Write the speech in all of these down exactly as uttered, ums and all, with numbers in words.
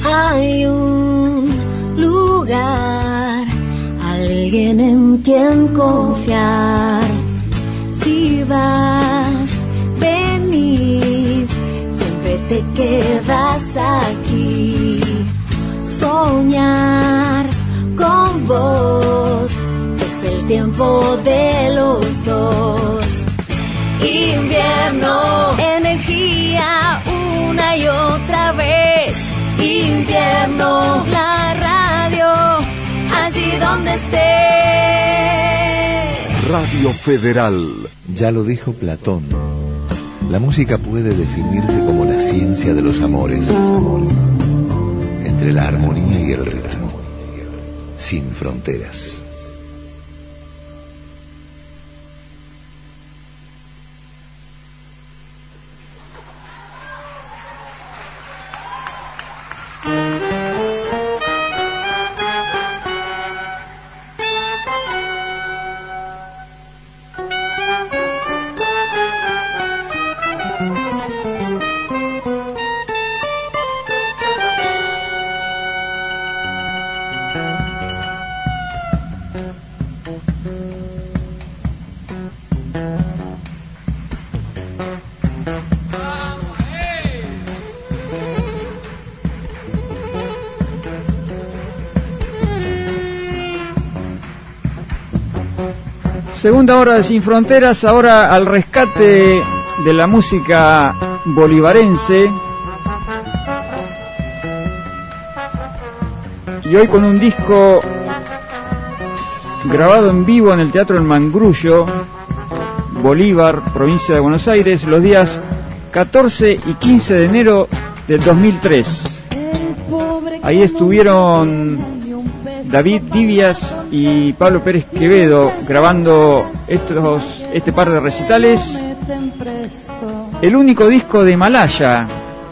Hay un lugar, alguien en quien confiar. Si vas, venís, siempre te quedas aquí. Soñar con vos es el tiempo de los dos. Invierno, energía una y otra vez. Invierno, la radio, allí donde estés. Radio Federal. Ya lo dijo Platón. La música puede definirse como la ciencia de los amores, entre la armonía y el ritmo, sin fronteras. Segunda hora de Sin Fronteras, ahora al rescate de la música bolivarense. Y hoy con un disco grabado en vivo en el Teatro El Mangrullo, Bolívar, provincia de Buenos Aires, los días catorce y quince de enero del dos mil tres. Ahí estuvieron David Divias y Pablo Pérez Quevedo grabando estos, este par de recitales. El único disco de Malaya,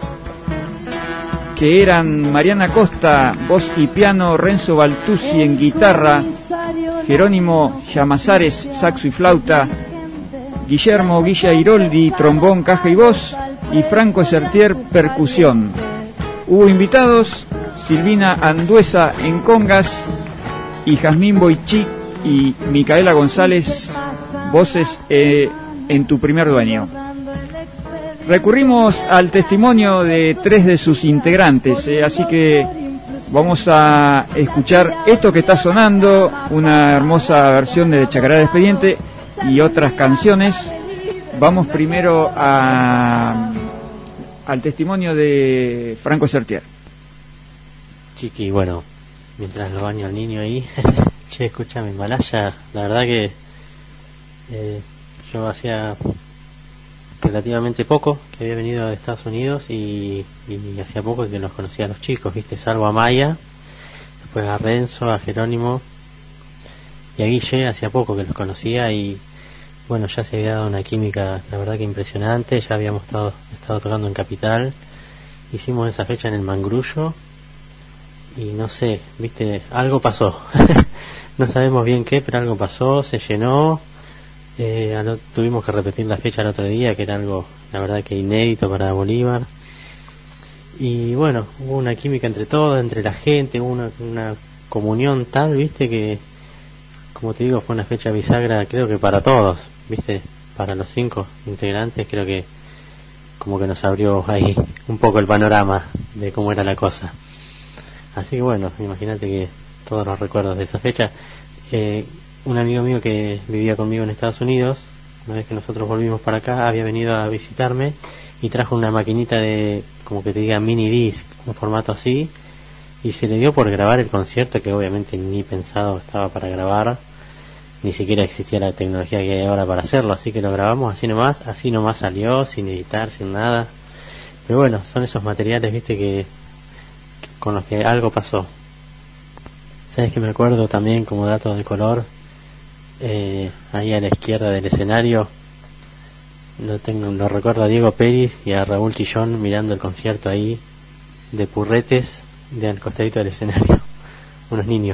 que eran Mariana Costa, voz y piano, Renzo Baltuzzi en guitarra, Jerónimo Llamazares, saxo y flauta, Guillermo Guilla Iroldi, trombón, caja y voz, y Franco Sertier, percusión. Hubo invitados, Silvina Anduesa en congas, y Jazmín Boichí y Micaela González, voces eh, en Tu Primer Dueño. Recurrimos al testimonio de tres de sus integrantes, eh, así que vamos a escuchar esto que está sonando, una hermosa versión de Chacarera de Expediente y otras canciones. Vamos primero a, al testimonio de Franco Sertier. Chiqui, bueno, mientras lo baño al niño ahí, che, escúchame, Malaya, la verdad que eh, yo hacía relativamente poco que había venido de Estados Unidos y, y hacía poco que los conocía a los chicos, viste, salvo a Maya, después a Renzo, a Jerónimo y a Guille, hacía poco que los conocía y bueno, ya se había dado una química, la verdad que impresionante. Ya habíamos estado, estado tocando en Capital, hicimos esa fecha en el Mangrullo y no sé, viste, algo pasó. No sabemos bien qué, pero algo pasó, se llenó. Eh, no, tuvimos que repetir la fecha el otro día, que era algo, la verdad que inédito para Bolívar. Y bueno, hubo una química entre todos, entre la gente, hubo una, una comunión tal, viste, que como te digo, fue una fecha bisagra, creo que para todos, viste, para los cinco integrantes, creo que como que nos abrió ahí un poco el panorama de cómo era la cosa. Así que bueno, imagínate que todos los recuerdos de esa fecha. Eh, un amigo mío que vivía conmigo en Estados Unidos, una vez que nosotros volvimos para acá, había venido a visitarme y trajo una maquinita de, como que te diga, mini disc, un formato así, y se le dio por grabar el concierto, que obviamente ni pensado estaba para grabar, ni siquiera existía la tecnología que hay ahora para hacerlo, así que lo grabamos así nomás, así nomás salió, sin editar, sin nada. Pero bueno, son esos materiales, viste, que, que con los que algo pasó. Sabes que me acuerdo también, como dato de color, eh, ahí a la izquierda del escenario, lo tengo, lo recuerdo a Diego Pérez y a Raúl Tillón mirando el concierto ahí de Purretes, de al costadito del escenario, unos niños.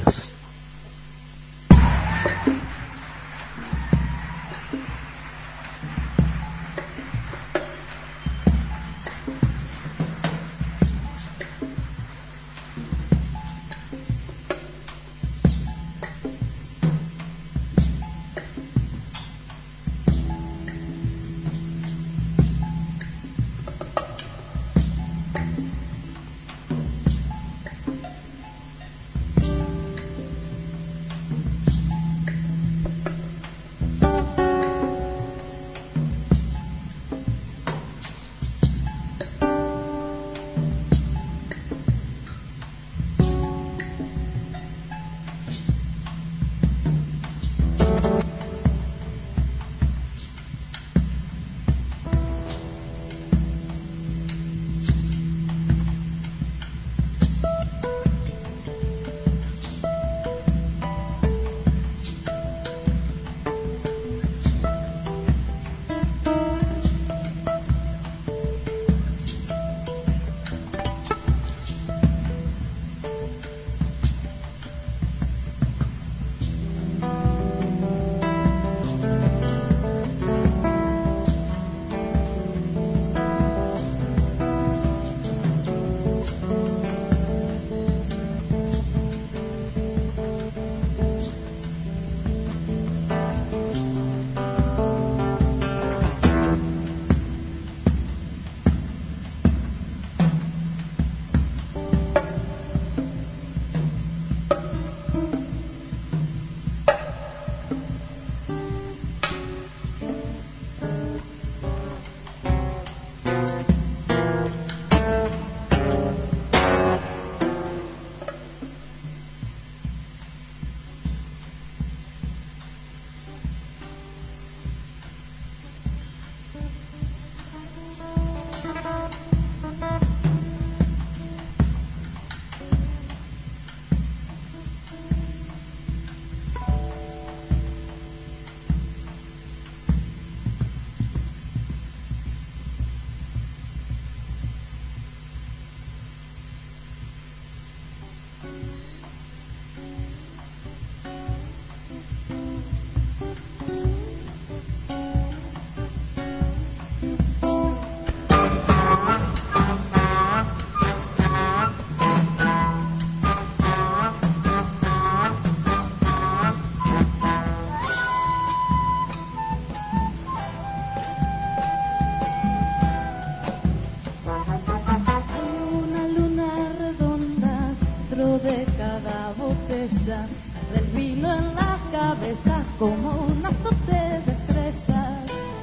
brilla, del vino en la cabeza como un azote de estrellas.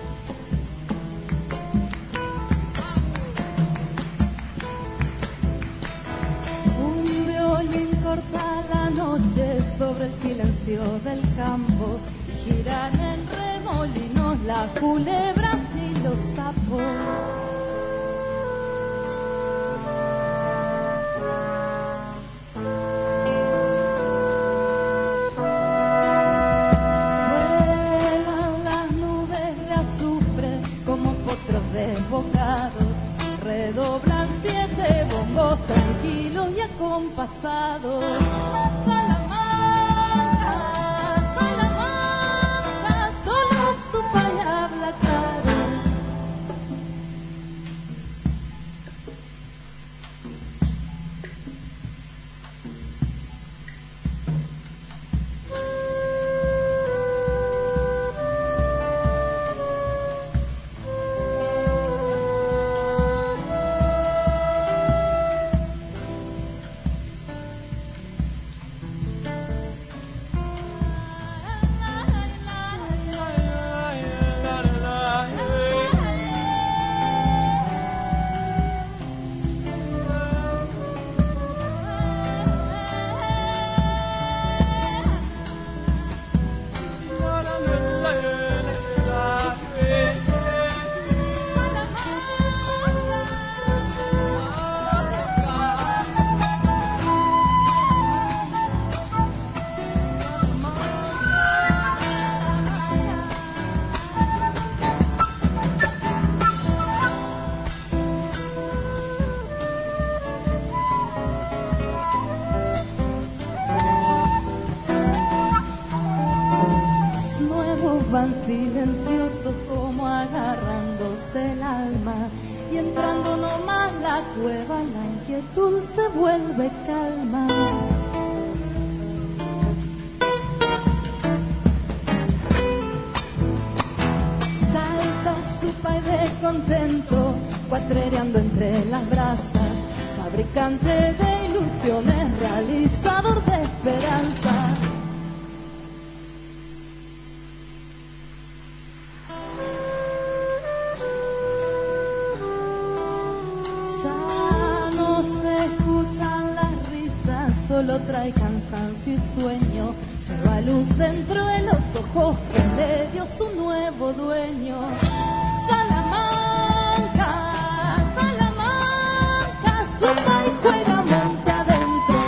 Un violín corta la noche sobre el silencio del campo, y giran en remolinos las culebras y los sapos. Desbocados, redoblan siete bombos tranquilos y acompasados. Salamanca, Salamanca, solo su palabra claro. Van silenciosos como agarrándose el alma, y entrando nomás la cueva la inquietud se vuelve calma. Salta su país descontento, cuatrereando entre las brasas, fabricante de ilusiones, realizador de esperanza. Solo trae cansancio y sueño, lleva luz dentro de los ojos que le dio su nuevo dueño. Salamanca, Salamanca, su país juega monte adentro.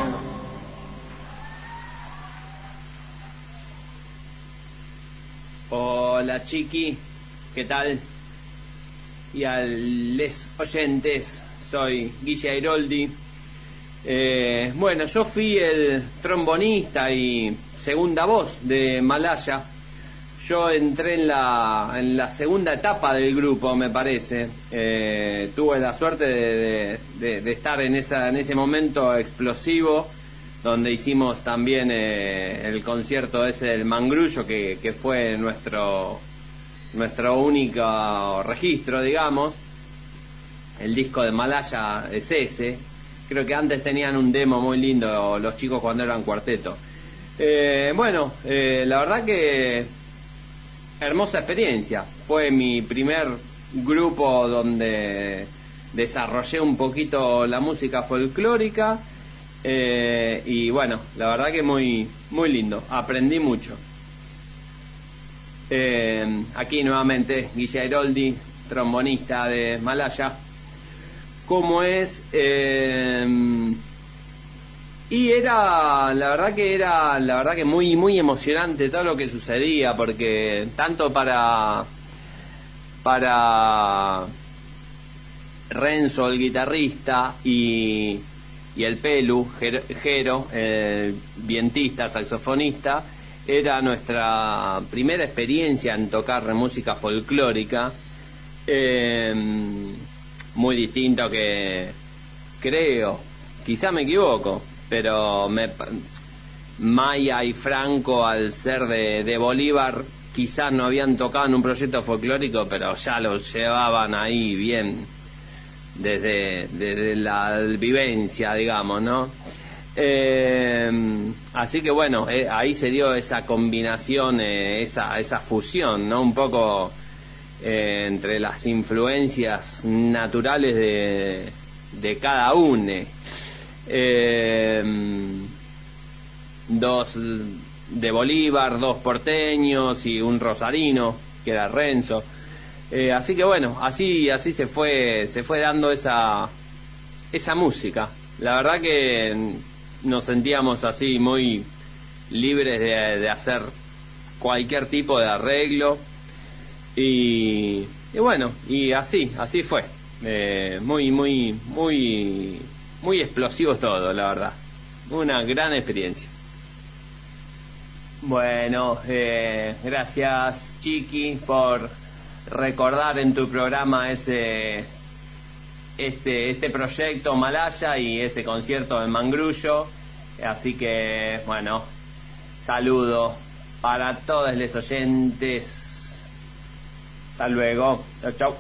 Hola Chiqui, ¿qué tal? Y a les oyentes, soy Guille Airoldi. Eh, bueno, yo fui el trombonista y segunda voz de Malaya. Yo entré en la en la segunda etapa del grupo, me parece. Eh, tuve la suerte de, de, de, de estar en esa en ese momento explosivo, donde hicimos también eh, el concierto ese del Mangrullo, que, que fue nuestro nuestro único registro, digamos. El disco de Malaya es ese. Creo que antes tenían un demo muy lindo los chicos cuando eran cuarteto. Eh, bueno, eh, la verdad que hermosa experiencia. Fue mi primer grupo donde desarrollé un poquito la música folclórica. Eh, y bueno, la verdad que muy, muy lindo. Aprendí mucho. Eh, aquí nuevamente Guille Airoldi, trombonista de Malaya. Como es eh, y era la verdad que era la verdad que muy muy emocionante todo lo que sucedía, porque tanto para para Renzo el guitarrista y y el Pelu Jero, el vientista, saxofonista, era nuestra primera experiencia en tocar música folclórica. eh, muy distinto que, creo, quizá me equivoco, pero me, Maya y Franco, al ser de, de Bolívar, quizás no habían tocado en un proyecto folclórico, pero ya lo llevaban ahí bien desde, desde la vivencia, digamos, ¿no? Eh, así que bueno, eh, ahí se dio esa combinación, eh, esa, esa fusión, ¿no? Un poco eh, entre las influencias naturales de, de cada uno. Eh, dos de Bolívar, dos porteños y un rosarino, que era Renzo. Eh, así que bueno, así así se fue se fue dando esa esa música. La verdad que nos sentíamos así muy libres de, de hacer cualquier tipo de arreglo y, y bueno, y así así fue. Eh, muy muy muy muy explosivo todo, la verdad. Una gran experiencia. Bueno, eh, gracias Chiqui por recordar en tu programa ese este este proyecto Malaya y ese concierto en Mangrullo. Así que bueno, saludo para todos los oyentes. Hasta luego. Chau, chau.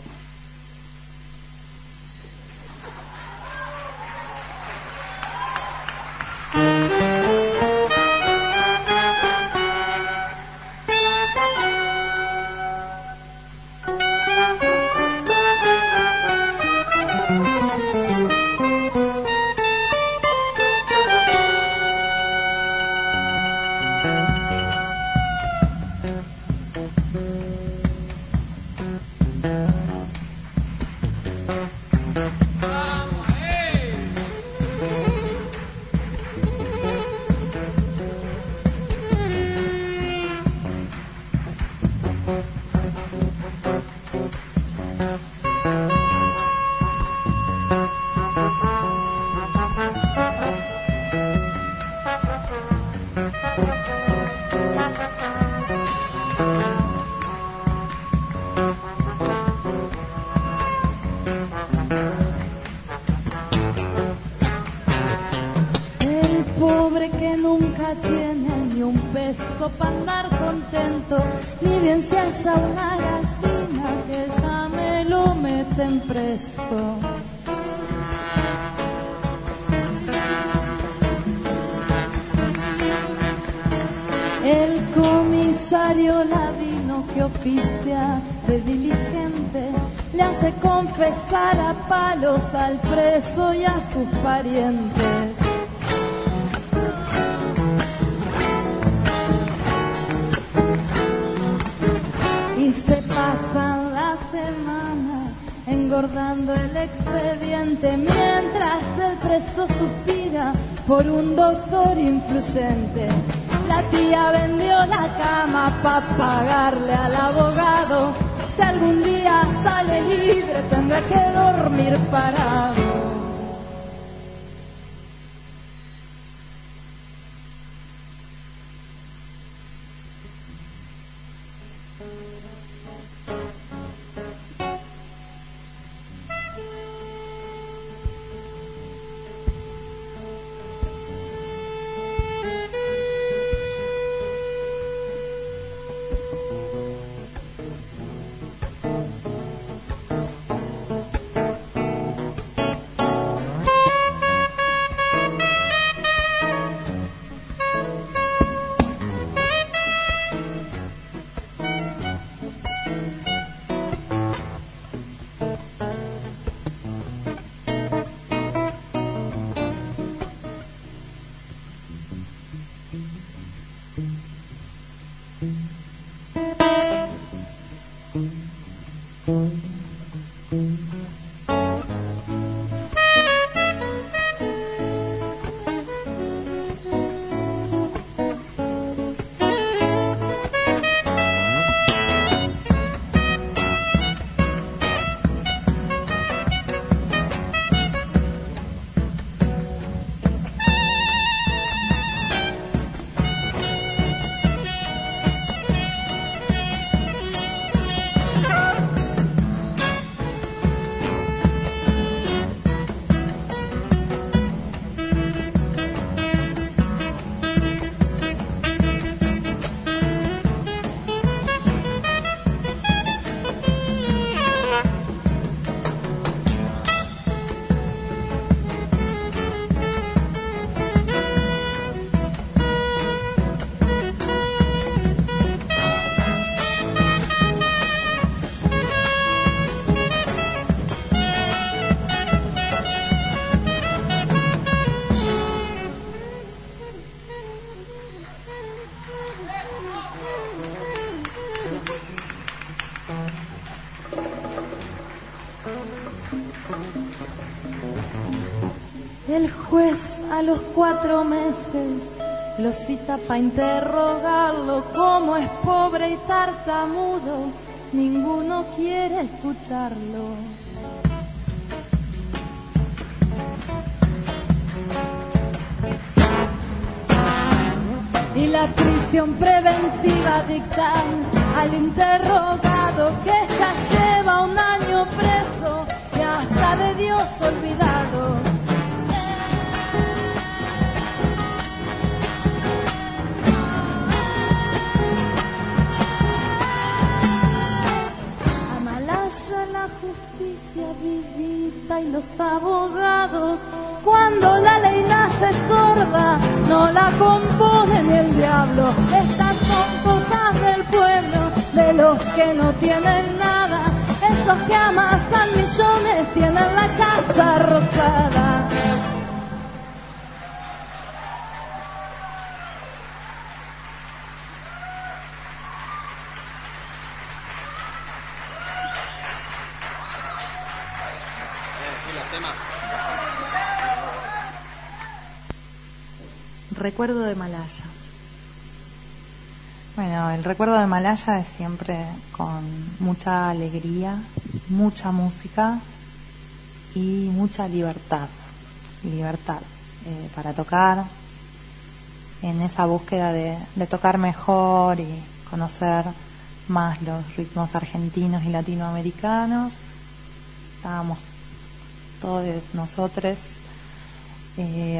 Al preso y a sus parientes. Y se pasan la semana engordando el expediente mientras el preso suspira por un doctor influyente. La tía vendió la cama para pagarle al abogado. Si algún día sale libre tendrá que dormir parado. El juez a los cuatro meses lo cita para interrogarlo. Como es pobre y tartamudo, ninguno quiere escucharlo. Y la prisión preventiva dictan al interrogado que ya lleva un año preso y hasta de Dios olvidado. Amalaya la justicia vivita y los abogados. Cuando la ley nace sorda, no la compone ni el diablo. Estas son cosas del pueblo, de los que no tienen nada. Esos que amasan millones tienen la casa rosada. Recuerdo de Malaya. Bueno, el recuerdo de Malaya es siempre con mucha alegría, mucha música y mucha libertad. Libertad eh, para tocar, en esa búsqueda de, de tocar mejor y conocer más los ritmos argentinos y latinoamericanos. Estábamos todos nosotros. Eh,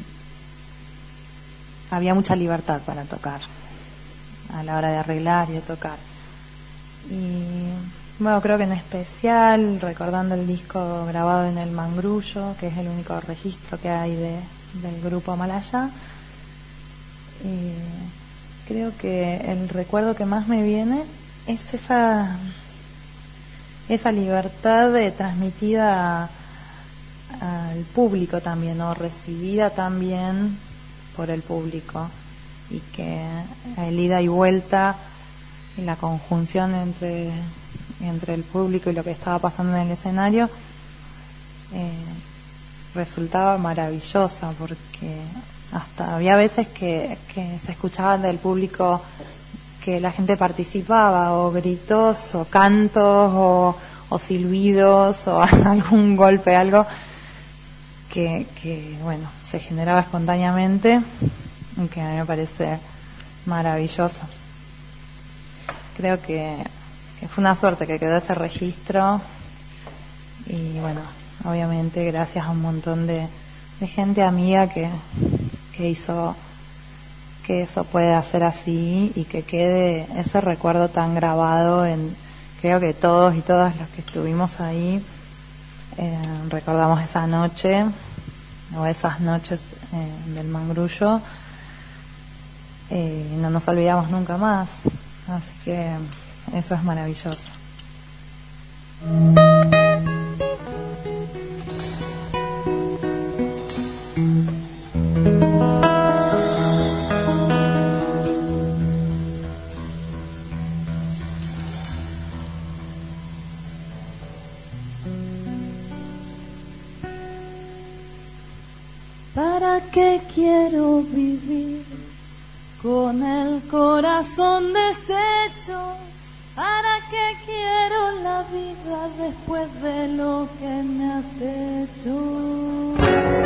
había mucha libertad para tocar a la hora de arreglar y de tocar. Y bueno, creo que en especial recordando el disco grabado en el Mangrullo, que es el único registro que hay de, del grupo Malaya, eh, creo que el recuerdo que más me viene es esa esa libertad de transmitida al público también, o recibida también por el público, y que el ida y vuelta y la conjunción entre entre el público y lo que estaba pasando en el escenario eh, resultaba maravillosa, porque hasta había veces que, que se escuchaba del público que la gente participaba, o gritos, o cantos, o, o silbidos, o algún golpe, algo que, que bueno, se generaba espontáneamente, y que a mí me parece maravilloso. Creo que, que fue una suerte que quedó ese registro, y bueno, obviamente gracias a un montón de, de gente amiga que, que hizo que eso pueda ser así y que quede ese recuerdo tan grabado en, creo que todos y todas los que estuvimos ahí eh, recordamos esa noche o esas noches eh, del Mangrullo, eh, no nos olvidamos nunca más, así que eso es maravilloso. ¿Para qué quiero vivir con el corazón deshecho? ¿Para qué quiero la vida después de lo que me has hecho?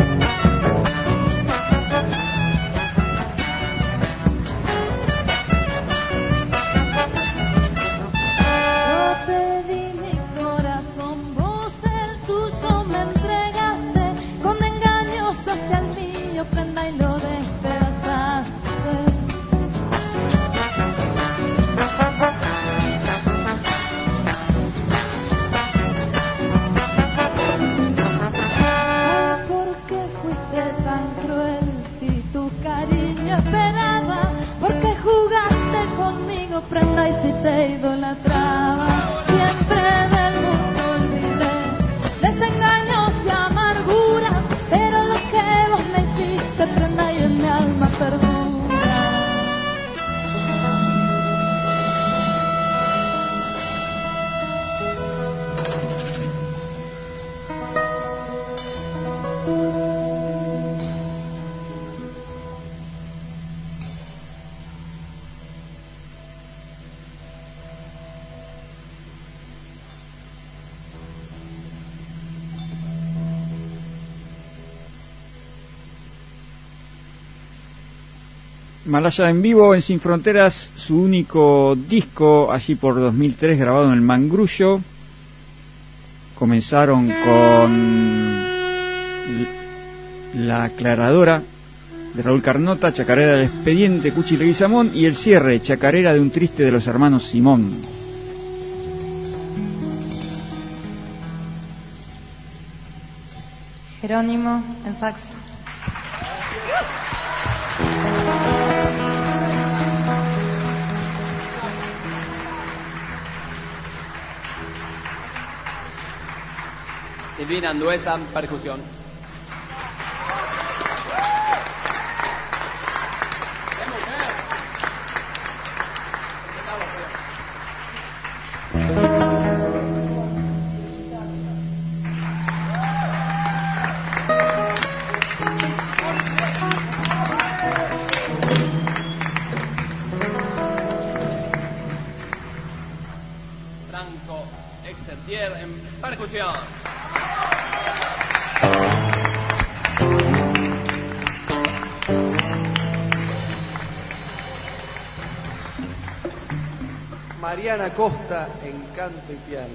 Yo te di mi corazón, vos el tuyo me entregaste, con engaños hacia el mío, prenda y lo despertaste. Malaya en vivo en Sin Fronteras, su único disco allí por dos mil tres, grabado en el Mangrullo. Comenzaron con La Aclaradora de Raúl Carnota, Chacarera del Expediente, Cuchi Leguizamón, y el cierre, Chacarera de un Triste de los hermanos Simón. Jerónimo en sax. Silvina Anduesa, percusión. Franco Exertier en percusión. Mariana Costa en canto y piano.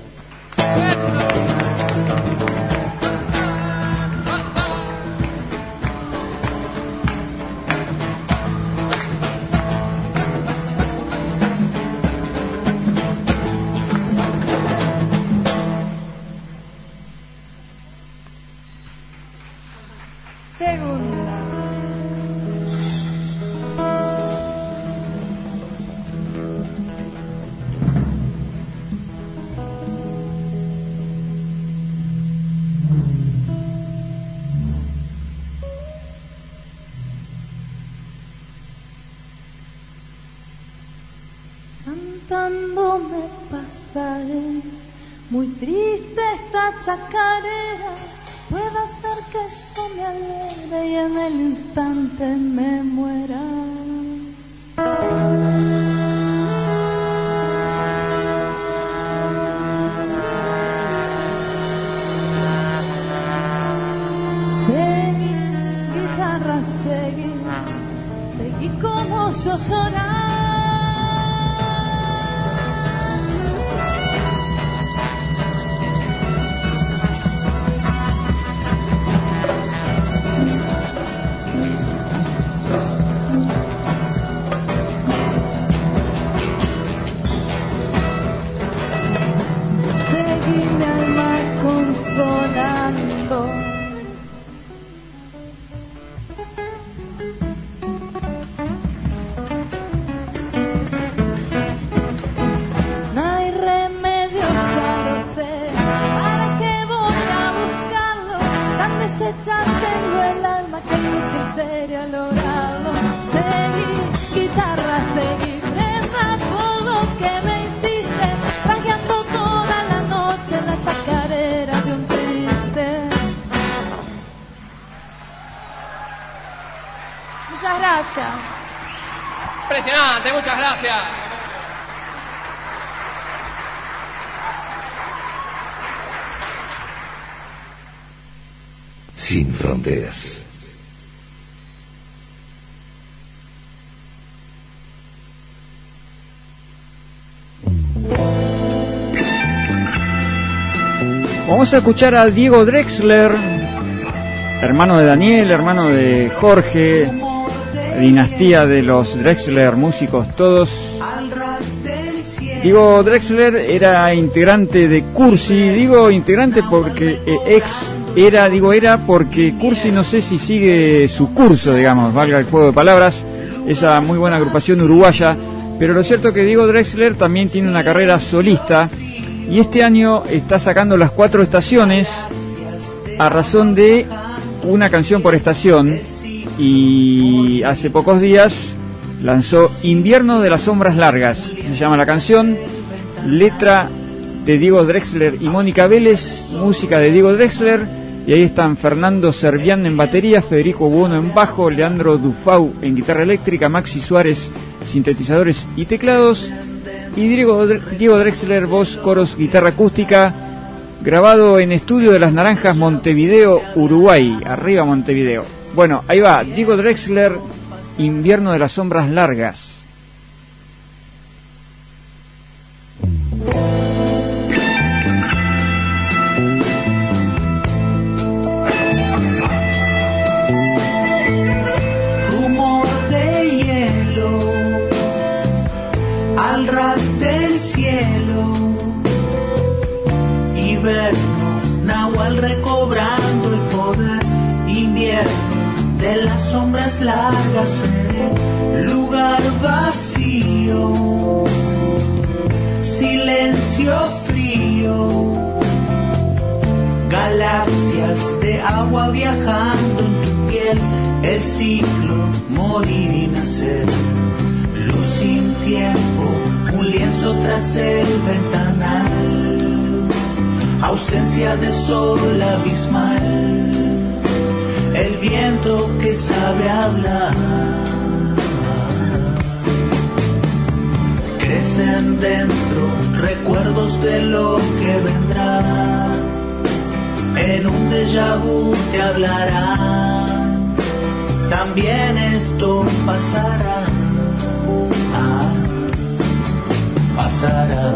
Segunda. Cantando me pasaré, muy triste esta chacarera, puede hacer que yo me alegre y en el instante me muera. Seguí, guitarra, seguí, seguí como yo lloraba. Muchas gracias. Impresionante, muchas gracias. Sin Fronteras. Vamos a escuchar a Diego Drexler, hermano de Daniel, hermano de Jorge, dinastía de los Drexler, músicos todos. Diego Drexler era integrante de Cursi, digo integrante porque eh, ex era, digo era porque Cursi no sé si sigue su curso, digamos, valga el juego de palabras, esa muy buena agrupación uruguaya, pero lo cierto es que Diego Drexler también tiene una carrera solista y este año está sacando las cuatro estaciones a razón de una canción por estación, y hace pocos días lanzó Invierno de las Sombras Largas, se llama la canción, letra de Diego Drexler y Mónica Vélez, música de Diego Drexler, y ahí están Fernando Servián en batería, Federico Buono en bajo, Leandro Dufau en guitarra eléctrica, Maxi Suárez sintetizadores y teclados, y Diego, Diego Drexler voz, coros, guitarra acústica, grabado en Estudio de las Naranjas, Montevideo, Uruguay. Arriba Montevideo. Bueno, ahí va Diego Drexler Invierno de las sombras largas. Rumor de hielo al ras del cielo, invierno, Nahual recobrando el poder, invierno de las sombras largas, seré lugar vacío, silencio frío, galaxias de agua viajando en tu piel, el ciclo, morir y nacer, luz sin tiempo, un lienzo tras el ventanal, ausencia de sol abismal, el viento que sabe hablar, crecen dentro recuerdos de lo que vendrá, en un déjà vu te hablarán, también esto pasará, ah, pasará.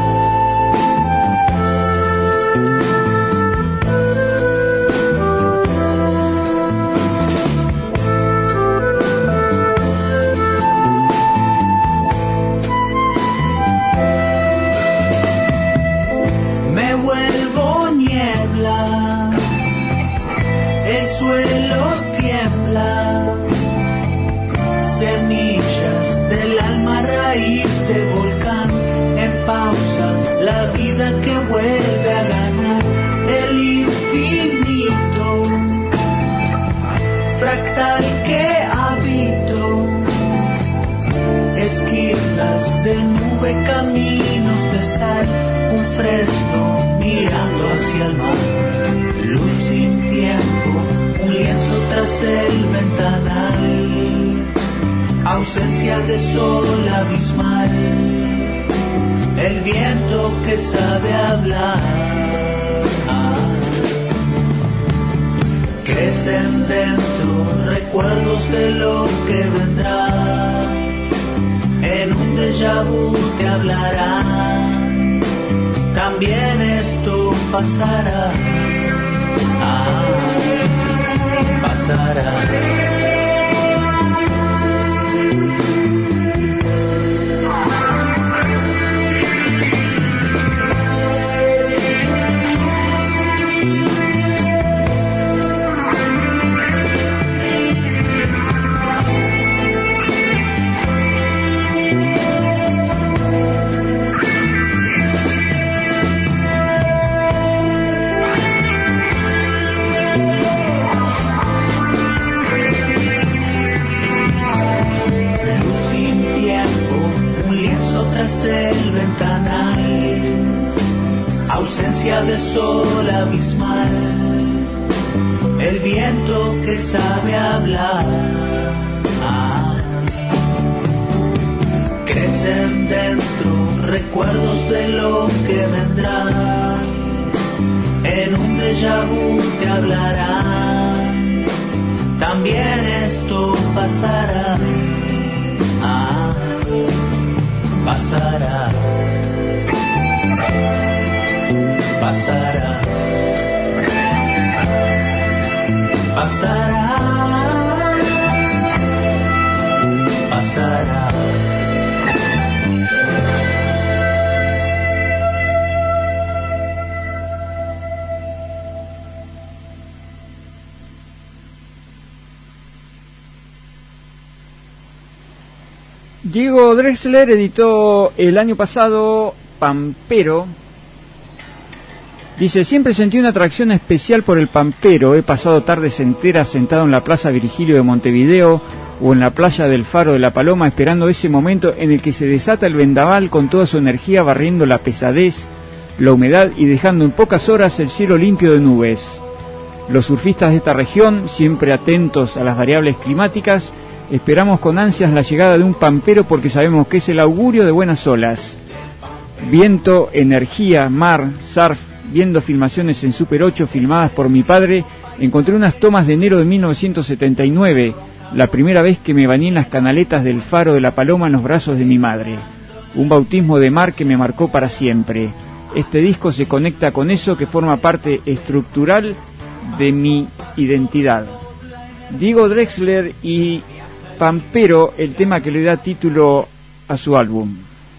Suelo tiembla, semillas del alma, raíz de volcán, en pausa, la vida que vuelve a ganar, el infinito, fractal que habito, esquirlas de nube, caminos de sal, un fresno mirando hacia el mar, luz sin tiempo, un lienzo tras el ventanal, ausencia de sol abismal, el viento que sabe hablar, crecen dentro recuerdos de lo que vendrá, en un déjà vu te hablarán, también esto pasará, ah, pasará. El ventanal, ausencia de sol abismal, el viento que sabe hablar, ah, crecen dentro recuerdos de lo que vendrá, en un déjà vu te hablarán, también esto pasará, ah, pasará, pasará, pasará, pasará. Diego Drexler editó el año pasado Pampero. Dice, siempre sentí una atracción especial por el pampero. He pasado tardes enteras sentado en la Plaza Virgilio de Montevideo o en la playa del Faro de la Paloma esperando ese momento en el que se desata el vendaval con toda su energía barriendo la pesadez, la humedad y dejando en pocas horas el cielo limpio de nubes. Los surfistas de esta región, siempre atentos a las variables climáticas, esperamos con ansias la llegada de un pampero porque sabemos que es el augurio de buenas olas. Viento, energía, mar, surf. Viendo filmaciones en Super ocho filmadas por mi padre, encontré unas tomas de enero de mil novecientos setenta y nueve, la primera vez que me bañé en las canaletas del Faro de la Paloma en los brazos de mi madre. Un bautismo de mar que me marcó para siempre. Este disco se conecta con eso que forma parte estructural de mi identidad. Diego Drexler y Pampero, el tema que le da título a su álbum.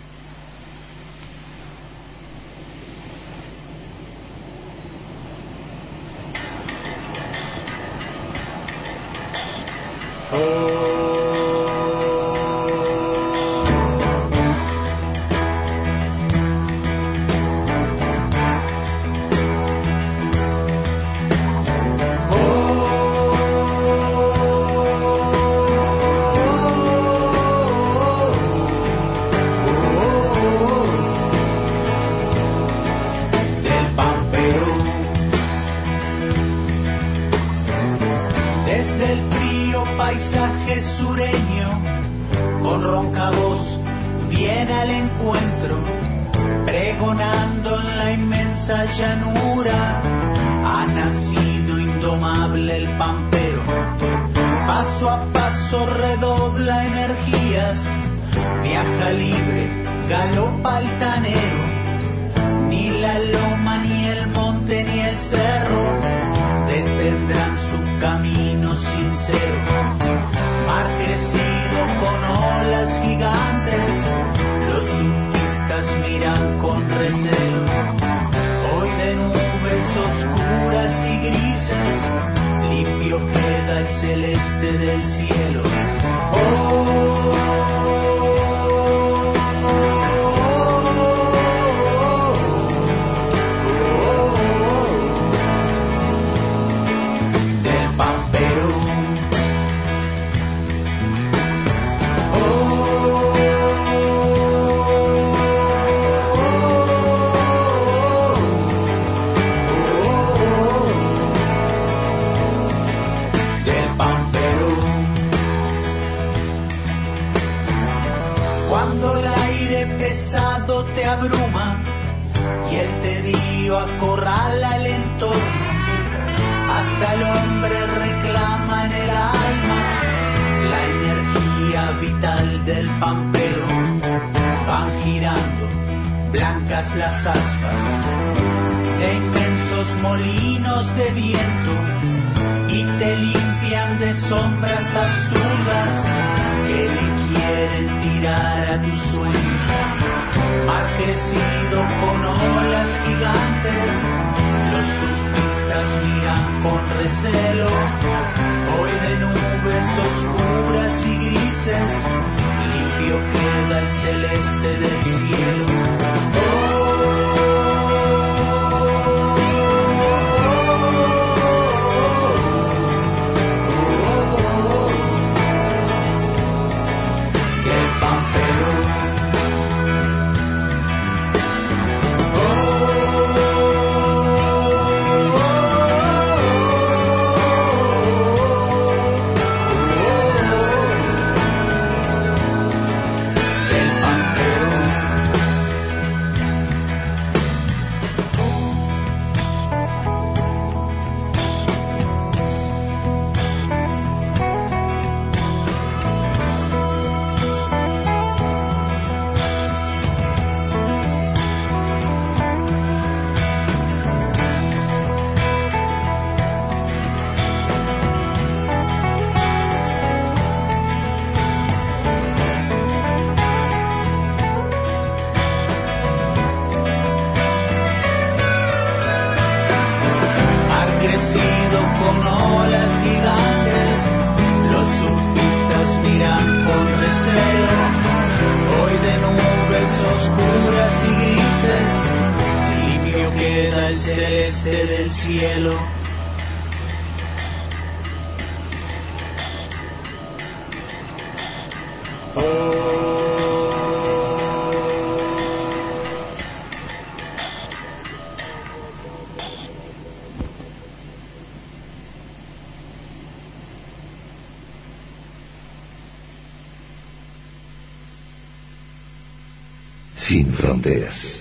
Sin fronteras.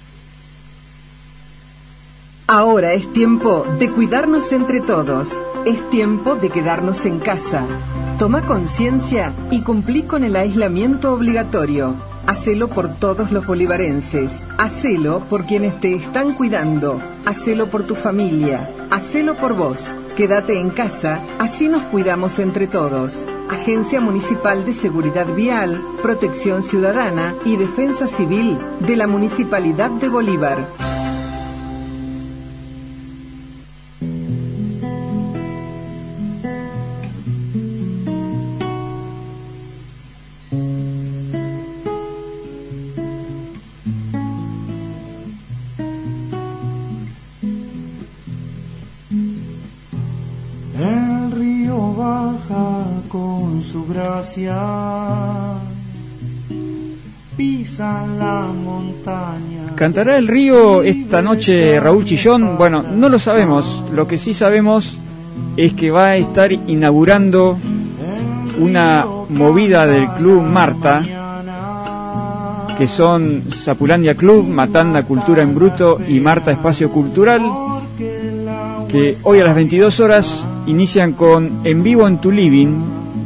Ahora es tiempo de cuidarnos entre todos. Es tiempo de quedarnos en casa. Toma conciencia y cumplí con el aislamiento obligatorio. Hacelo por todos los bolivarenses. Hacelo por quienes te están cuidando. Hacelo por tu familia. Hacelo por vos. Quédate en casa, así nos cuidamos entre todos. Agencia Municipal de Seguridad Vial, Protección Ciudadana y Defensa Civil de la Municipalidad de Bolívar. Pisa la montaña. ¿Cantará el río esta noche Raúl Chillón? Bueno, no lo sabemos. Lo que sí sabemos es que va a estar inaugurando una movida del Club Marta, que son Zapulandia Club, Matanda Cultura en Bruto y Marta Espacio Cultural, que hoy a las veintidós horas inician con En Vivo en Tu Living.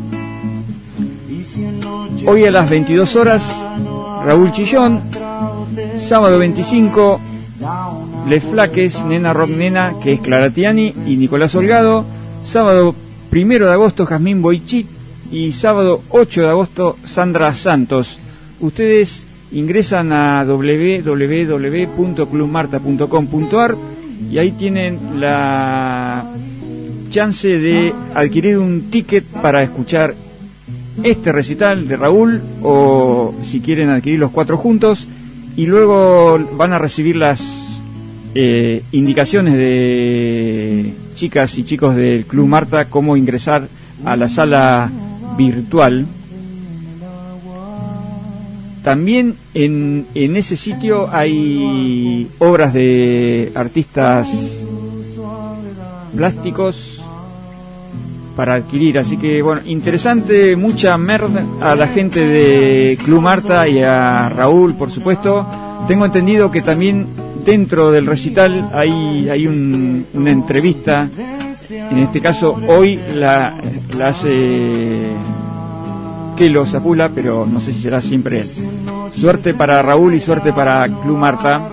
Hoy a las veintidós horas Raúl Chillón, sábado veinticinco, Les Flaques, Nena Rock Nena, que es Clara Tiani y Nicolás Holgado, sábado primero de agosto Jazmín Boichit y sábado ocho de agosto Sandra Santos. Ustedes ingresan a doble u doble u doble u punto club marta punto com punto a r y ahí tienen la chance de adquirir un ticket para escuchar este recital de Raúl, o si quieren adquirir los cuatro juntos, y luego van a recibir las eh, indicaciones de chicas y chicos del Club Marta cómo ingresar a la sala virtual. También en, en ese sitio hay obras de artistas plásticos para adquirir, así que bueno, interesante, mucha merda a la gente de Club Marta y a Raúl, por supuesto. Tengo entendido que también dentro del recital hay, hay un, una entrevista, en este caso hoy la, la hace Kelo Zapula, pero no sé si será siempre él. Suerte para Raúl y suerte para Club Marta.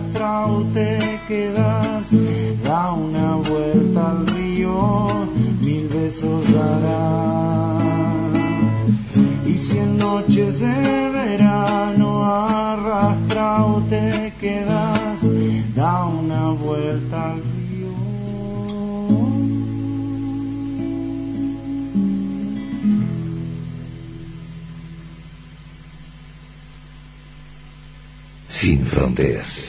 Da una vuelta al río, mil besos dará. Y si en noches de verano arrastrado te quedas, da una vuelta al río. Sin fronteras.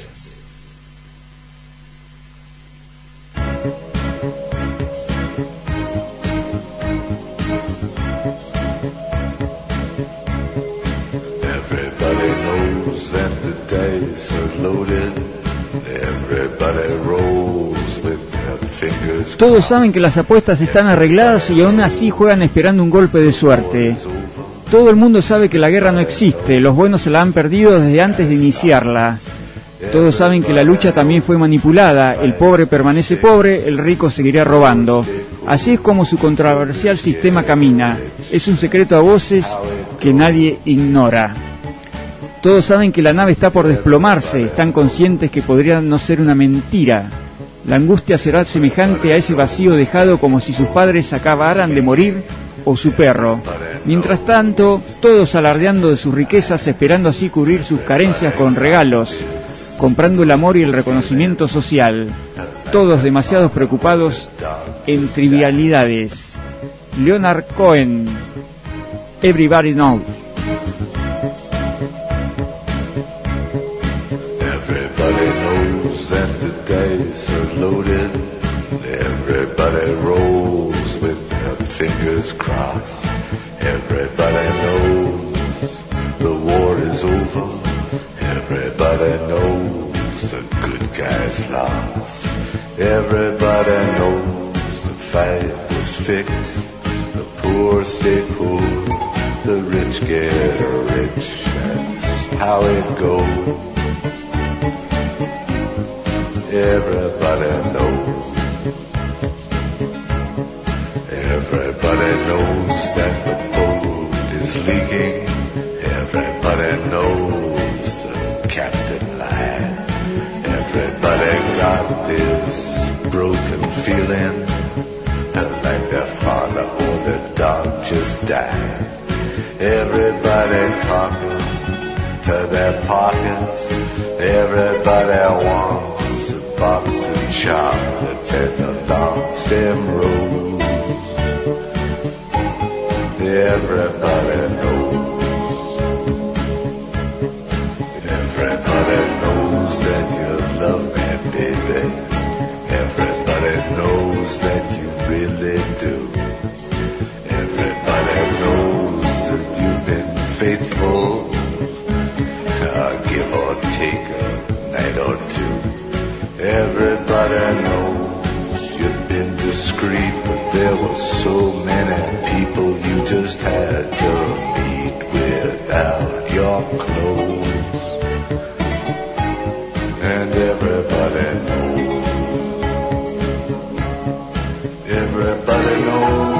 Todos saben que las apuestas están arregladas y aún así juegan esperando un golpe de suerte. Todo el mundo sabe que la guerra no existe, los buenos se la han perdido desde antes de iniciarla. Todos saben que la lucha también fue manipulada, el pobre permanece pobre, el rico seguirá robando. Así es como su controversial sistema camina. Es un secreto a voces que nadie ignora. Todos saben que la nave está por desplomarse, están conscientes que podría no ser una mentira. La angustia será semejante a ese vacío dejado como si sus padres acabaran de morir o su perro. Mientras tanto, todos alardeando de sus riquezas, esperando así cubrir sus carencias con regalos, comprando el amor y el reconocimiento social. Todos demasiados preocupados en trivialidades. Leonard Cohen, Everybody Knows. And the dice are loaded. Everybody rolls with their fingers crossed. Everybody knows the war is over. Everybody knows the good guys lost. Everybody knows the fight was fixed. The poor stay poor, the rich get rich. That's how it goes. Everybody knows. Everybody Everybody knows that the boat is leaking. Everybody knows the captain lied. Everybody got this broken feeling, like their father or their dog just died. Everybody talking to their pockets. Everybody wants a box of chocolates and a long stem rose. Everybody knows. Everybody knows that you love me, baby. Everybody knows that you really do. Everybody knows that you've been faithful, uh, give or take a night or two. Everybody knows you've been discreet, but there were so many people you just had to meet without your clothes. And everybody knows. Everybody knows.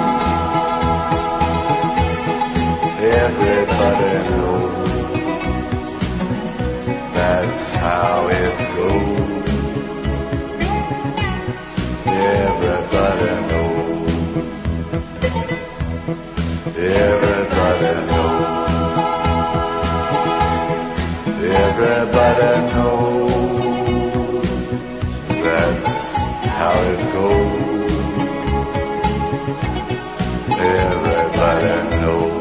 Everybody knows. That's how it goes. Everybody knows. Everybody knows. Everybody knows. That's how it goes. Everybody knows.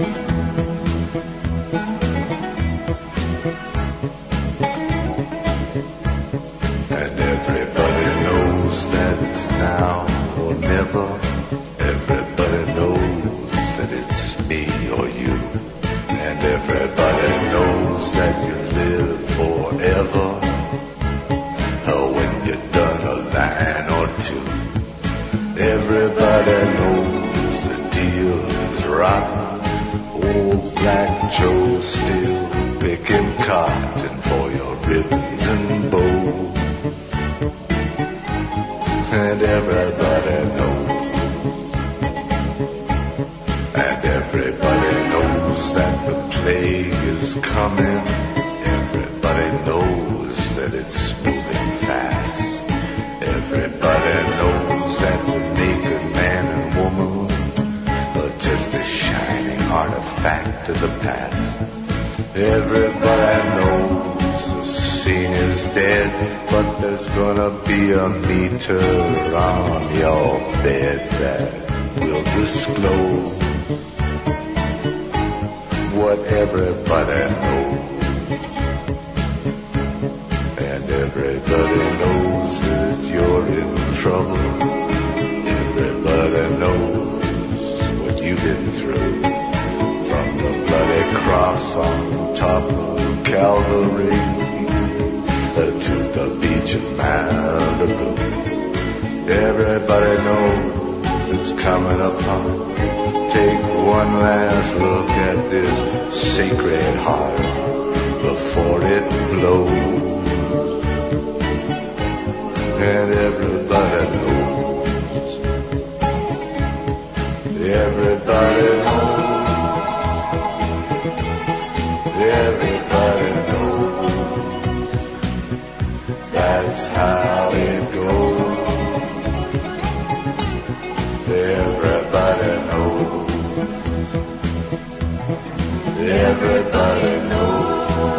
And everybody knows that it's now or never. Everybody knows that it's me or you. And everybody knows that you live forever. Oh, when you're done a line or two. Everybody knows the deal is rotten. Old Black Joe's still picking cotton for your ribbons and bows. And everybody knows. And everybody knows that the plague is coming. Everybody knows that it's moving fast. Everybody knows that the naked man and woman are just a shining artifact of the past. Everybody knows the scene is dead, but there's gonna be a meter on your bed that will disclose what everybody knows. And everybody knows that you're in trouble. Everybody knows what you've been through. From the bloody cross on top of Calvary to the beach of Malibu. Everybody knows it's coming upon. Take one last look at this sacred heart before it blows. And everybody knows. Everybody knows. Everybody knows. That's how it goes. Everybody knows. Everybody knows.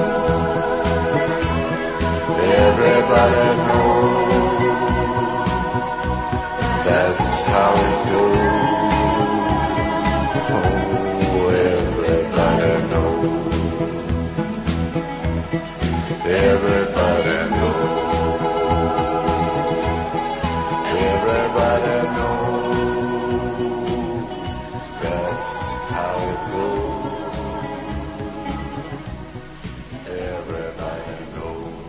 Everybody knows. That's how it goes. Oh, everybody knows. Everybody knows. Everybody knows. That's how it goes. Everybody knows.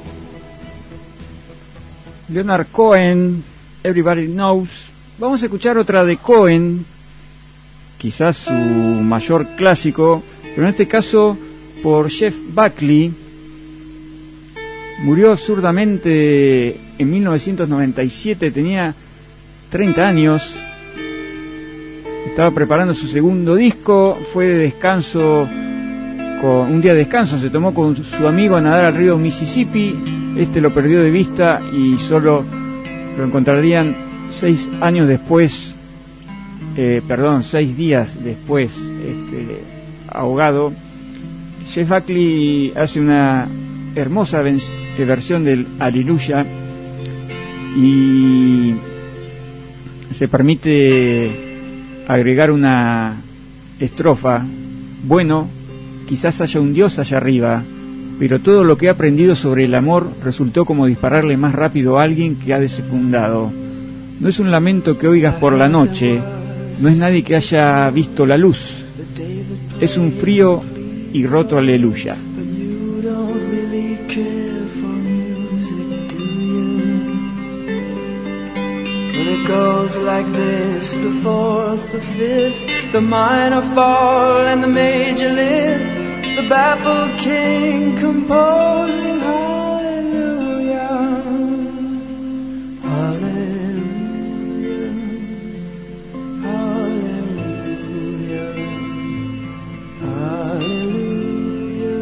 Leonard Cohen, Everybody Knows. Vamos a escuchar otra de Cohen, quizás su mayor clásico, pero en este caso por Jeff Buckley. Murió absurdamente en mil novecientos noventa y siete, tenía treinta años. estaba preparando su segundo disco, fue de descanso, con un día de descanso, se tomó con su amigo a nadar al río Mississippi. Este lo perdió de vista y solo lo encontrarían seis años después, eh, perdón, seis días después, este, ahogado. Jeff Buckley hace una hermosa ven- versión del Aleluya y se permite agregar una estrofa: bueno, quizás haya un Dios allá arriba, pero todo lo que he aprendido sobre el amor resultó como dispararle más rápido a alguien que ha desenfundado. No es un lamento que oigas por la noche, no es nadie que haya visto la luz, es un frío y roto aleluya. It goes like this: the fourth, the fifth, the minor fall and the major lift, the baffled king composing hallelujah, hallelujah, hallelujah, hallelujah,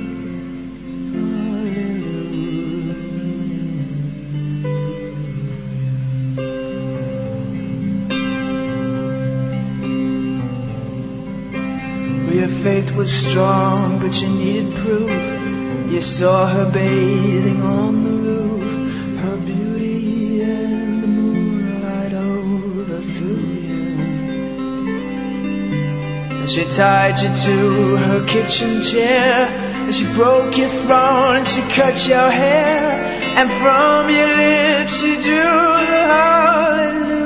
Your faith was strong, but you needed proof. You saw her bathing on the roof, her beauty and the moonlight overthrew you. And she tied you to her kitchen chair, and she broke your throne, and she cut your hair, and from your lips she drew the hallelujah.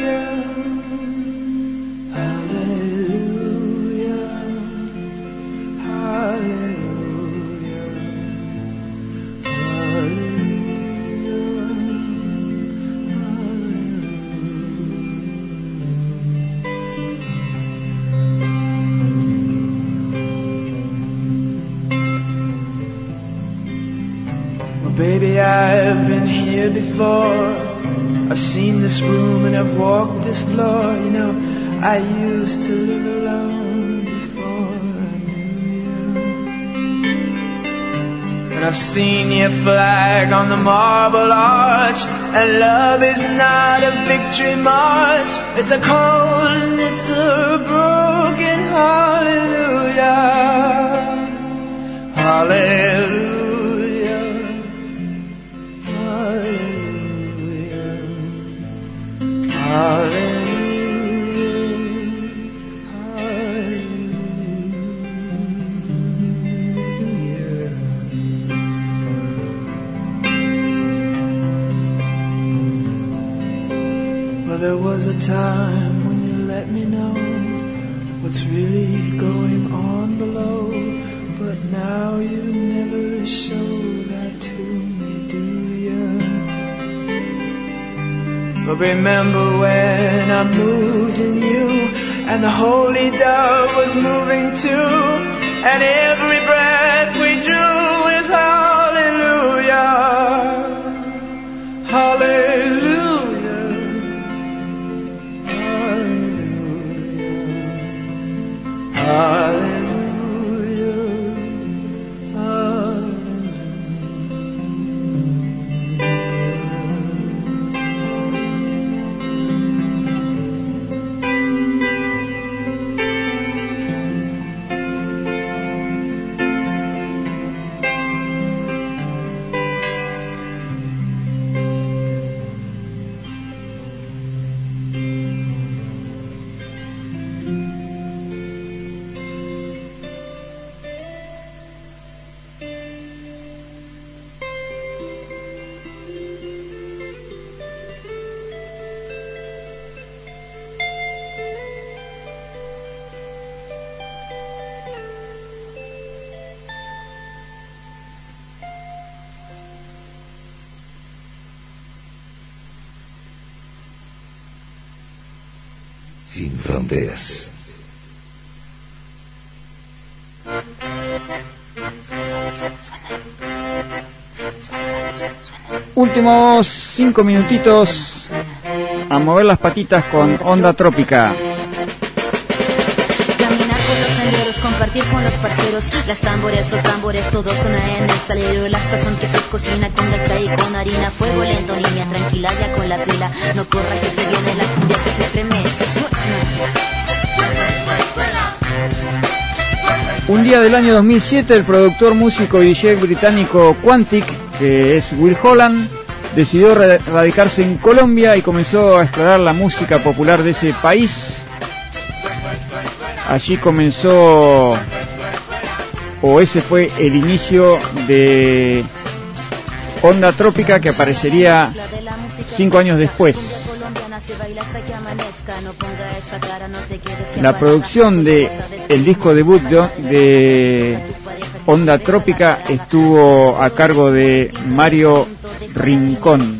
Baby, I've been here before. I've seen this room and I've walked this floor. You know, I used to live alone before I knew you. And I've seen your flag on the marble arch. And love is not a victory march. It's a cold and it's a broken hallelujah. Hallelujah. Well, there was a time when you let me know what's really going on below, but now you never show that to me, do you? But remember when I moved in you, and the holy dove was moving too, and every breath we drew is hallelujah, hallelujah, hallelujah, hallelujah. Sin fronteras. Últimos cinco minutitos a mover las patitas con Onda Trópica. compartir con los parceros. Las tambores, los tambores, todos suena en el salero. La sazón que se cocina con gata y con harina. Fuego lento, niña, tranquila ya con la pila. No corra que se viene la cumbia que se estremece. Un día del año dos mil siete, el productor, músico y D J británico Quantic, que es Will Holland, decidió radicarse en Colombia y comenzó a explorar la música popular de ese país. Allí comenzó, o ese fue el inicio de Onda Trópica, que aparecería cinco años después. La producción de el disco debut de, de Onda Trópica estuvo a cargo de Mario Rincón.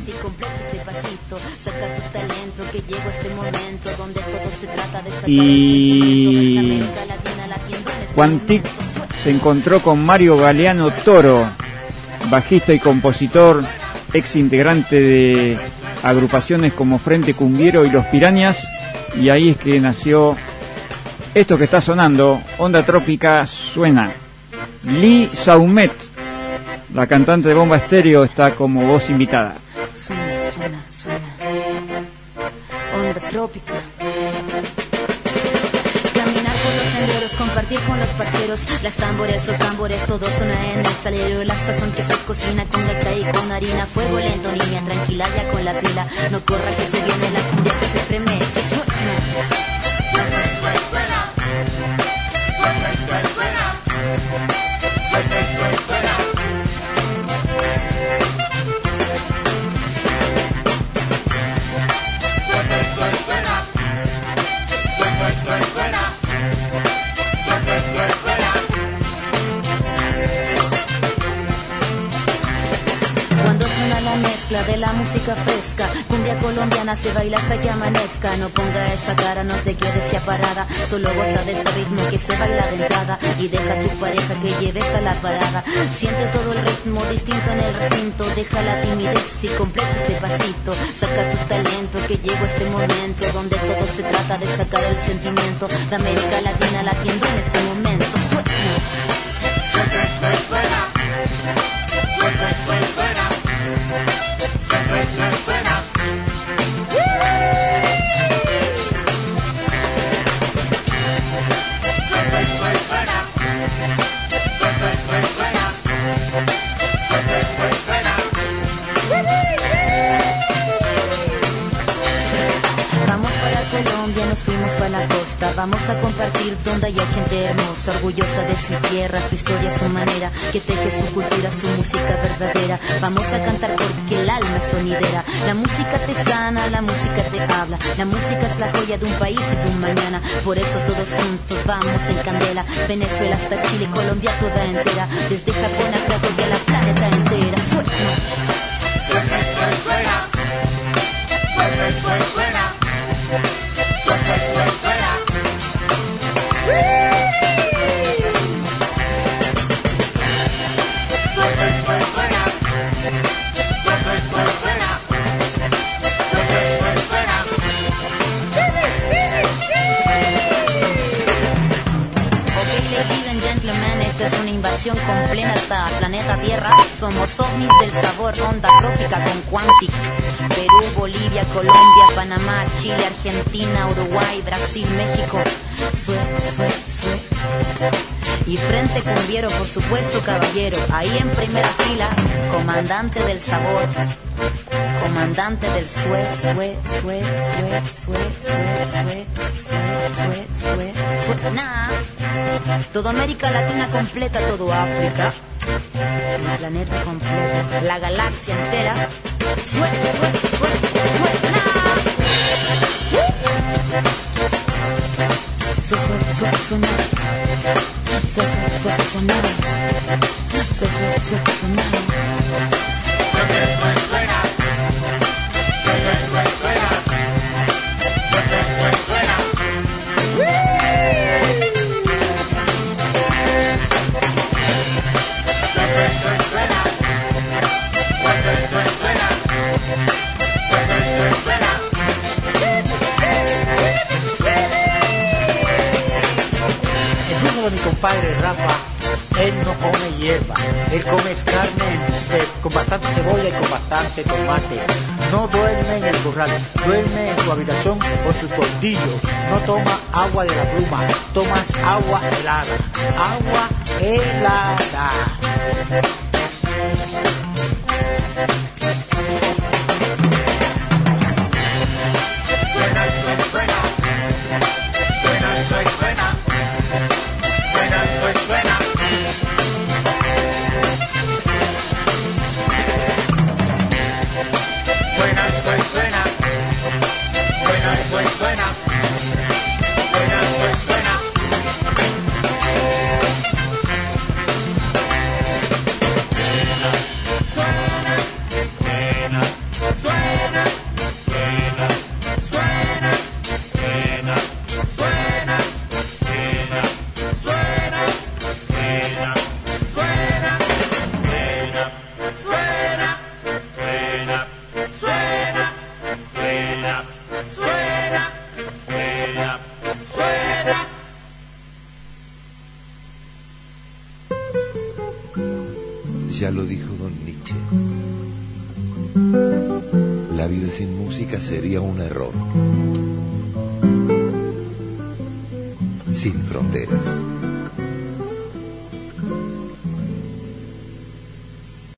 Y Quantic se encontró con Mario Galeano Toro, bajista y compositor, ex integrante de agrupaciones como Frente Cumbiero y Los Pirañas, y ahí es que nació esto que está sonando. Onda Trópica suena. Lee Saumet, la cantante de Bomba Estéreo, está como voz invitada. Suena, suena, suena. Onda Trópica. Caminar por los senderos, compartir con los parceros. Las tambores, los tambores, todo suena en el salero. La sazón que se cocina con gata y con harina. Fuego lento, niña, tranquila ya con la pila. No corra que se viene la cumbia que se estremece. Suena. Cuando suena la mezcla de la música fresca, cumbia colombiana se baila hasta que amanezca. No ponga esa cara, no te quedes ya parada. Solo goza de este ritmo que se baila de entrada. Y deja a tu pareja que lleve hasta la parada. Siente todo el ritmo distinto en el recinto. Deja la timidez y completa este pasito. Saca tu talento que llegó este momento donde todo se trata de sacar el sentimiento de América Latina latiendo en este momento. Suena. Suena, suena, suena. Suena, suena, suena. Suena, suena, suena. Vamos para Colombia, nos fuimos para la costa. Vamos a compartir donde hay gente hermosa, orgullosa de su tierra, su historia, su manera, que teje su cultura, su música verdadera. Vamos a cantar porque el alma es sonidera. La música te sana, la música te habla. La música es la joya de un país y de un mañana. Por eso todos juntos vamos en candela. Venezuela hasta Chile, Colombia toda entera. Desde Japón a Cracovia, la planeta entera. Suena. Suena, suena, suena. Suena, suena, suena. Suena, suena, suena. Esta es una invasión completa, planeta Tierra. Somos ovnis del sabor, onda trópica con Quantic. Perú, Bolivia, Colombia, Panamá, Chile, Argentina, Uruguay, Brasil, México. Sue, sue, sue. Y Frente Cumbiero, por supuesto, caballero. Ahí en primera fila, comandante del sabor. Comandante del sue, sue, sue, sue, sue, sue, sue, sue, sue, sue, suena. Toda América Latina completa, todo África, el planeta completo, la galaxia entera. Suena, suena, suena, suena. Suena, suena, suena. Suena, suena, suena. Suena, suena, suena. a mi compadre Rafa, él no come hierba, él come carne en bistec, con bastante cebolla y con bastante tomate. No duerme en el corral, duerme en su habitación con su tordillo. No toma agua de la pluma, tomas agua helada, agua helada. Ya lo dijo don Nietzsche. La vida sin música sería un error. Sin fronteras.